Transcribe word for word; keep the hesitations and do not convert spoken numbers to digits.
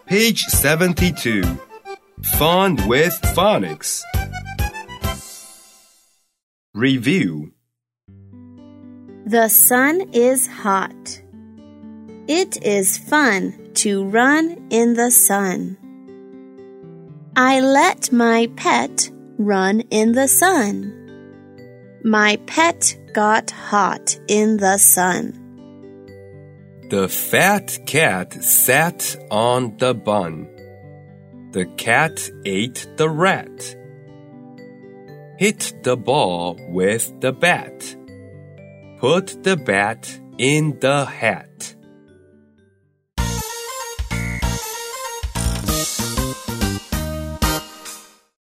Page seventy-two. Fun with phonics. Review. The sun is hot. It is fun to run in the sun. I let my pet run in the sun. My pet got hot in the sun. The fat cat sat on the bun. The cat ate the rat. Hit the ball with the bat. Put the bat in the hat.